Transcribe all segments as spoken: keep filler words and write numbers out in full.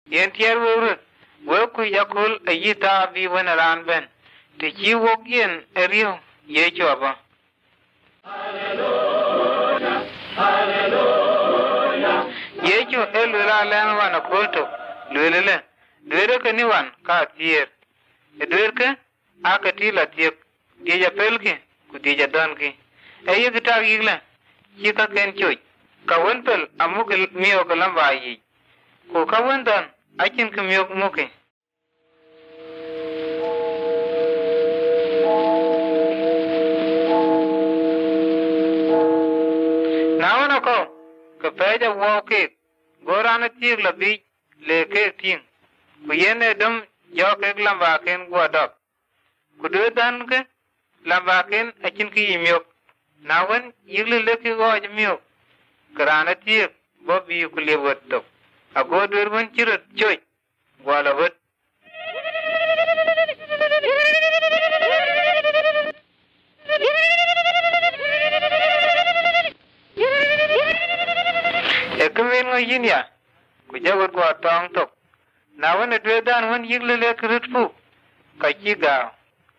yen tier wurut we ku yakul ayita bi wana ran ben te chi wok yen eriyo ye choba. Hallelujah, hallelujah. Ye cho elula len wana kolto lulele dwere ke ni wan ka tier e dwere ke aka tila tiek dieja pelke ku dieja donke e ye gitar yigla chika ken choy ka wenpel amuke miyo ke lamba yi ko ka wendan akin ke miyo muke. Nawana ko ka peja woke gorana tiek la bi le ke ting ku yene dum jo ke lamba ken godok ku de dan ke lamba ken akin ki yimyok nawan yigle le ki go jimyok karana tiek bo bi ku le wotto ago dur ban chirot choy wala wot ekmen ngo yinya ku jawot go tong tok nawan de dan wan yigle le krut fu ka kiga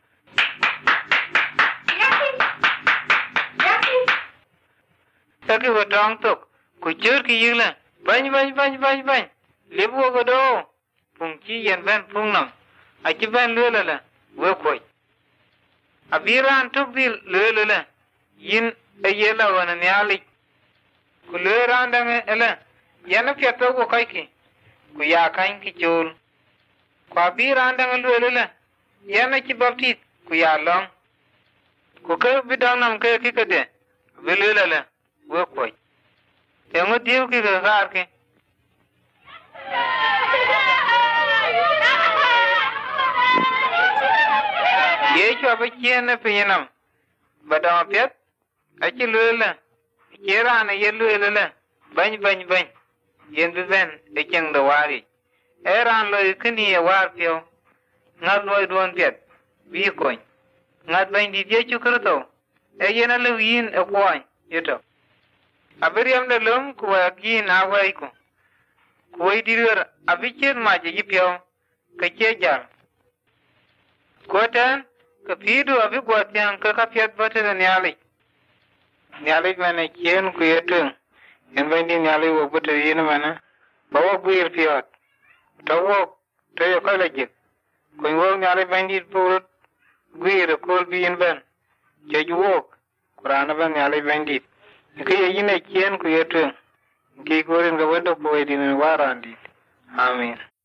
Taki wa tong tok, ku chur ki yigla, bany bany bany bany bany, lebu go do, pung chi yen ben pung nam, achi ben lula la, we koi. Abiran tuk bil lula la, yin a yela wana nyalik, ku lura andang ele, yana piato go kaiki, ku ya kain ki chul. Ku abiran andang lula la, yana chi baptit, ku ya long. Ku ke bidang nam ke kikade, bilula la. We koi. Engo diu ki gagar ke. Ye cho ba chien pinam. Badam pet. Achi lula. Kira na ye lula. Bany bany bany. Yen bi ben e cheng da wari. Eran lo ikini e war pio. Ngad lo duan pet. Bi koi. Ngad bany di dia chukruto. E yena lo yin e koi. Yuto. Abiriam da lum kuwa gi na wai ku. Kuwa dirir abichir ma je yipyo ka kejar. Kotan ka pidu abi gwatian ka ka piat bata da nyali. Nyali mana kien ku yetung. Yan bandi nyali wo bata yin mana. Bawa guir piot. Tawo tayo kalajik. Kun wo nyali bandi purut guir kul biyin ban. Jadi wok. Kurana ban nyali bandi. Kaya yine kien ku yetung. Ki gorin ga wado ko edin warandi. Amin.